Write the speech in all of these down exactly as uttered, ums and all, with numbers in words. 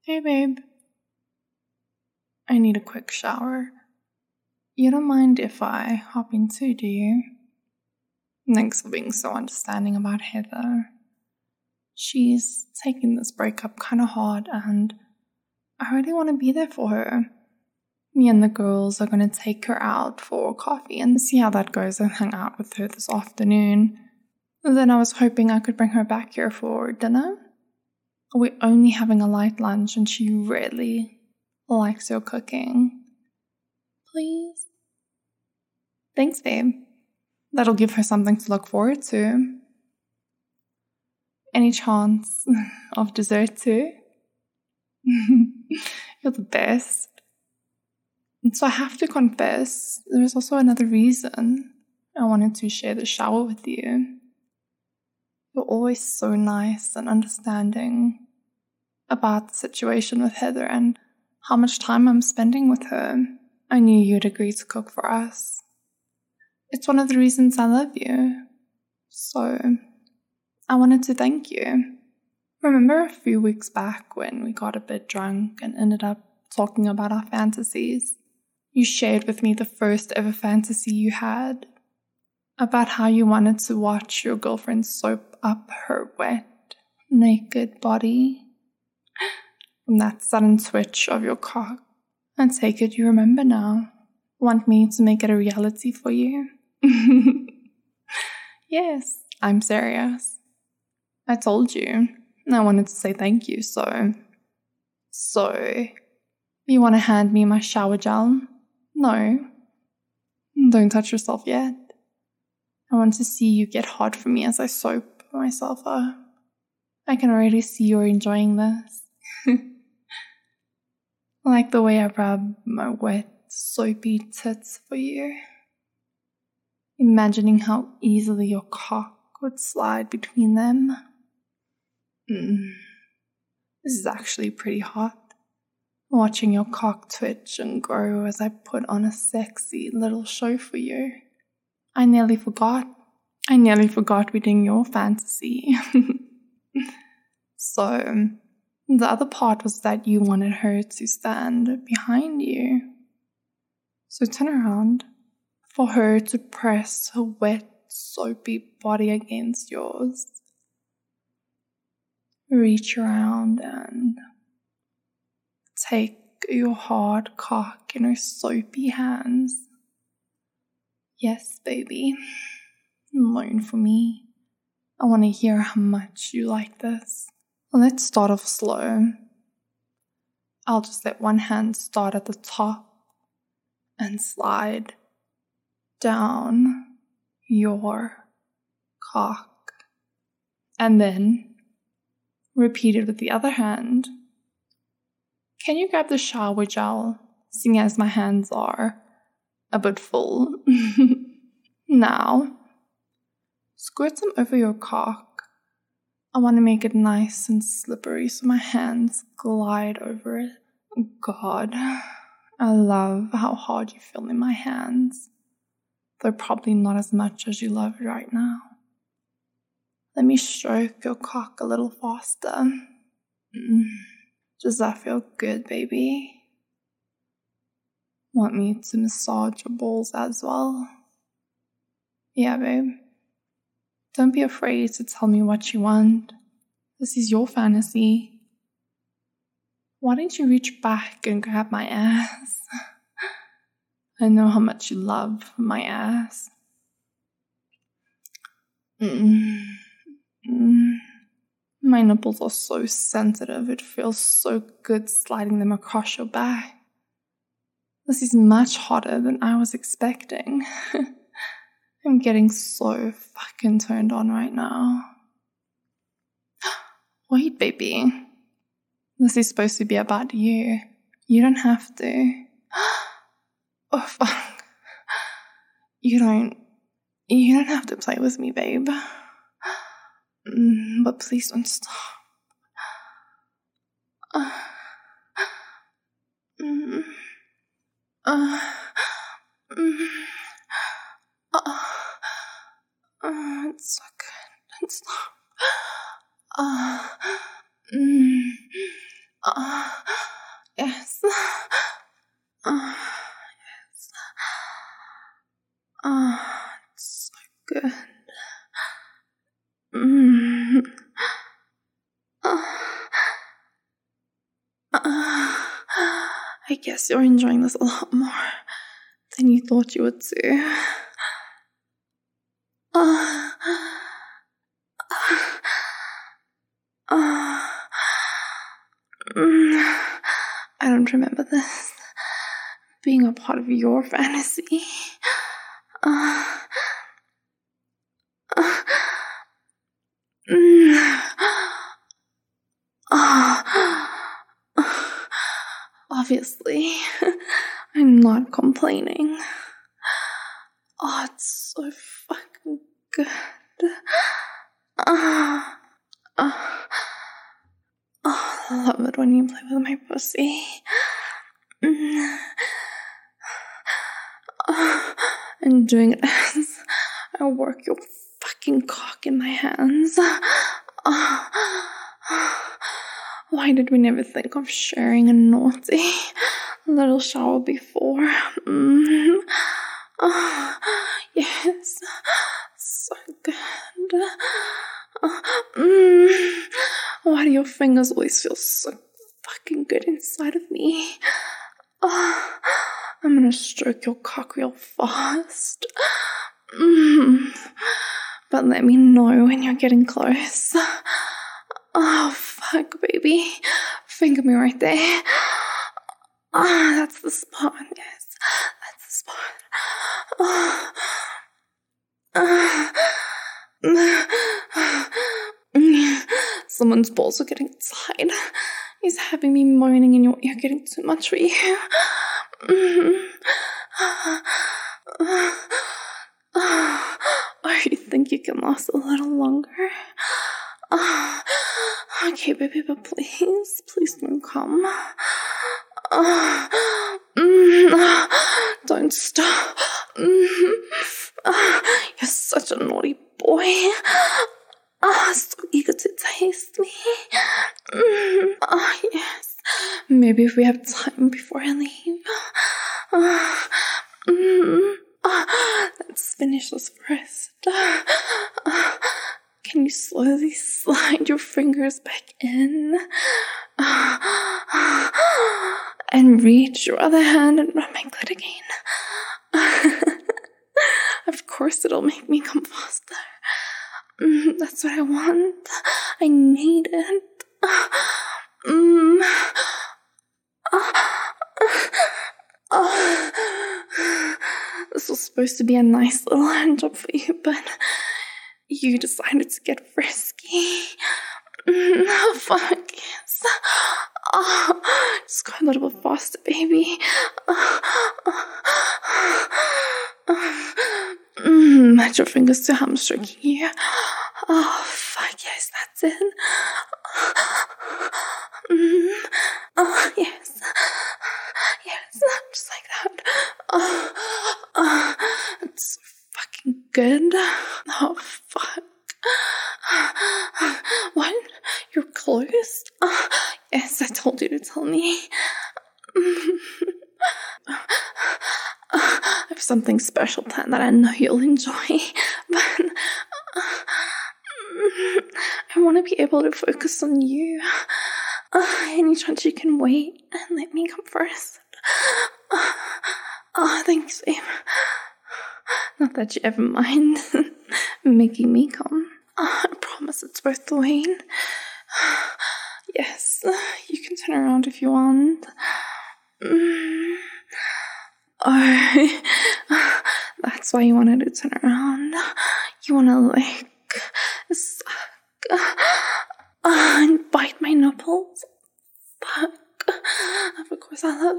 Hey babe, I need a quick shower. You don't mind if I hop in too, do you? Thanks for being so understanding about Heather. She's taking this breakup kind of hard and I really want to be there for her. Me and the girls are going to take her out for coffee and see how that goes and hang out with her this afternoon. Then I was hoping I could bring her back here for dinner. We're only having a light lunch and she really likes your cooking. Please? Thanks, babe. That'll give her something to look forward to. Any chance of dessert too? You're the best. And so I have to confess, there's also another reason I wanted to share the shower with you. You're always so nice and understanding about the situation with Heather and how much time I'm spending with her. I knew you'd agree to cook for us. It's one of the reasons I love you. So, I wanted to thank you. Remember a few weeks back when we got a bit drunk and ended up talking about our fantasies? You shared with me the first ever fantasy you had about how you wanted to watch your girlfriend soap up her wet, naked body. From that sudden twitch of your cock. I take it you remember now. Want me to make it a reality for you? Yes, I'm serious. I told you. I wanted to say thank you, so... So... You want to hand me my shower gel? No. Don't touch yourself yet. I want to see you get hot for me as I soap myself up. I can already see you're enjoying this. I like the way I rub my wet, soapy tits for you. Imagining how easily your cock would slide between them. Mm. This is actually pretty hot. Watching your cock twitch and grow as I put on a sexy little show for you. I nearly forgot. I nearly forgot we're doing your fantasy. So, the other part was that you wanted her to stand behind you. So turn around for her to press her wet, soapy body against yours. Reach around and take your hard cock in her soapy hands. Yes, baby. Moan for me. I want to hear how much you like this. Let's start off slow. I'll just let one hand start at the top and slide down your cock. And then repeat it with the other hand. Can you grab the shower gel, seeing as my hands are a bit full? Now, squirt some over your cock. I want to make it nice and slippery so my hands glide over it. God, I love how hard you feel in my hands, though probably not as much as you love it right now. Let me stroke your cock a little faster. Mm. Does that feel good, baby? Want me to massage your balls as well? Yeah, babe. Don't be afraid to tell me what you want. This is your fantasy. Why don't you reach back and grab my ass? I know how much you love my ass. Mm. Mm. My nipples are so sensitive. It feels so good sliding them across your back. This is much hotter than I was expecting. I'm getting so fucking turned on right now. Wait, baby. This is supposed to be about you. You don't have to. Oh, fuck. You don't... You don't have to play with me, babe. Mm, but please don't stop. Uh, mm, uh, mm, uh, uh, it's so good. Don't stop. Uh, mm, Uh, yes. Uh, yes. Uh, it's so good. Mm. Uh, uh, I guess you're enjoying this a lot more than you thought you would do. Uh, uh, uh, mm, I don't remember this being a part of your fantasy. Uh, uh, mm, uh, obviously, I'm not complaining. Oh, it's so fucking good. Uh, uh, oh, I love it when you play with my pussy. Mm. Uh, and doing it as I work your fucking cock in my hands. Uh, why did we never think of sharing a naughty little shower before? Mm. Uh, yes, so good. Uh, mm. Why do your fingers always feel so fucking good inside of me? Uh, I'm gonna stroke your cock real fast. Mm. But let me know when you're getting close. Oh, fuck, baby. Finger me right there. Ah, oh, that's the spot. Yes, that's the spot. Oh. Uh. Someone's balls are getting tight. He's having me moaning in your ear, getting too much for you. Oh, you think you can last a little longer? Uh, okay, baby, but please, please don't come. Uh, mm, don't stop. Mm, uh, you're such a naughty boy. Ah, uh, so eager to taste me. Mm, oh, yes. Maybe if we have time before I leave. Uh, mm, uh, let's finish this first. Uh, can you slowly slide your fingers back in? Uh, and reach your other hand and rub my clit again. Of course it'll make me come faster. Mm, that's what I want. I need it. Mm. Uh, uh, this was supposed to be a nice little hand job for you, but you decided to get frisky. Mm, oh, fuck yes. Oh, just go a little bit faster, baby. Uh, uh, uh, mm, match your fingers to how I'm stroking you. Oh, fuck yes, that's it. Mm, oh, yes. Yes, just like that. Oh, oh, it's so fucking good. Oh, fuck. What? You're close? Oh, yes, I told you to tell me. I have something special planned that I know you'll enjoy, but I want to be able to focus on you. Uh, any chance you can wait and let me come first? Uh, oh, thanks, babe. Not that you ever mind making me come. Uh, I promise it's worth the wait. Yes, you can turn around if you want. Mm. Oh, that's why you wanted to turn around. You want to lick, suck, uh, and bite my nipples. Fuck. Of course I love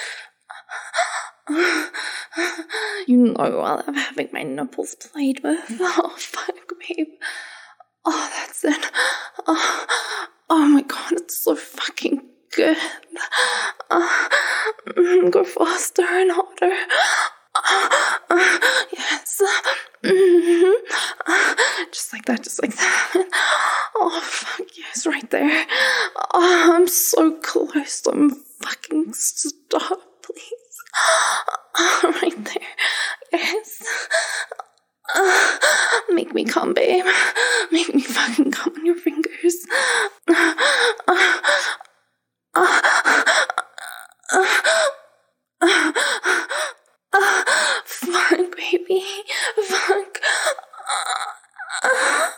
it. You know I love having my nipples played with. Oh, fuck, babe. Oh, that's it. Oh, oh my god, it's so fucking good. Uh, mm, go faster and harder. Uh, uh, yes. Mm-hmm. Uh, just like that, just like that. Oh, fuck yes, right there. Oh, I'm so so close. Don't fucking stop, please. Right there. Yes. Uh, make me come, babe. Make me fucking come on your fingers. Uh, uh, uh, uh, uh, uh, fuck, baby. Fuck. Uh,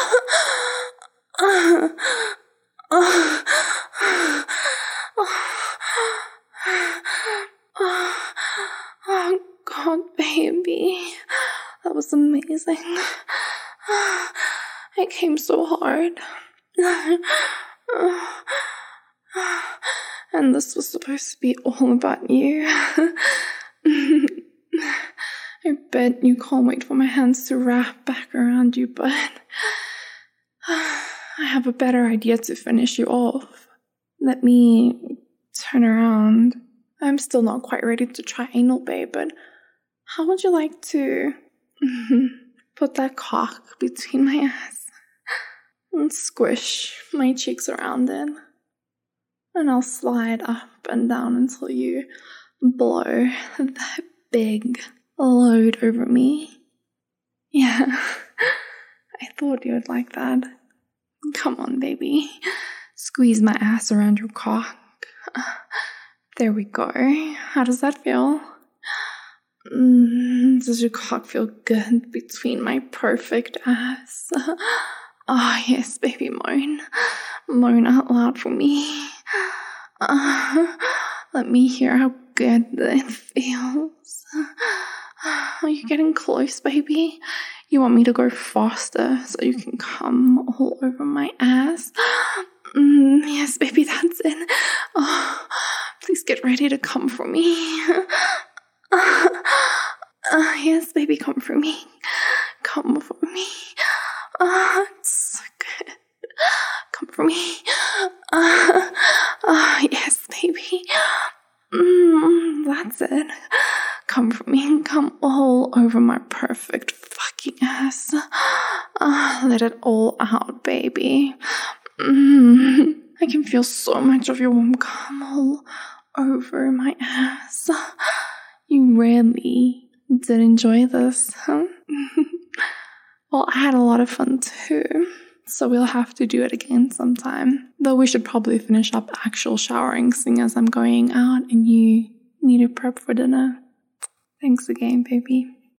uh, uh, uh, oh, God, baby. That was amazing. It came so hard. And this was supposed to be all about you. I bet you can't wait for my hands to wrap back around you, but I have a better idea to finish you off. Let me turn around. I'm still not quite ready to try anal, babe, but how would you like to put that cock between my ass and squish my cheeks around it? And I'll slide up and down until you blow that big load over me. Yeah, I thought you would like that. Come on, baby. Squeeze my ass around your cock. There we go. How does that feel? Mm, does your cock feel good between my perfect ass? Oh, yes, baby, moan. Moan out loud for me. Uh, let me hear how good it feels. Are you getting close, baby? You want me to go faster so you can come all over my ass? Mm, yes, baby, that's it. Oh, please get ready to come for me. Uh, uh, yes, baby, come for me. Come for me. Oh, it's so good. Come for me. Uh, uh, yes, baby. Mm, that's it. Come for me. Come all over my perfect fucking ass. Uh, let it all out, baby. Mm, I can feel so much of your warm cum all over my ass. You really did enjoy this, huh? Well, I had a lot of fun too, so we'll have to do it again sometime. Though we should probably finish up actual showering, seeing as I'm going out and you need to prep for dinner. Thanks again, baby.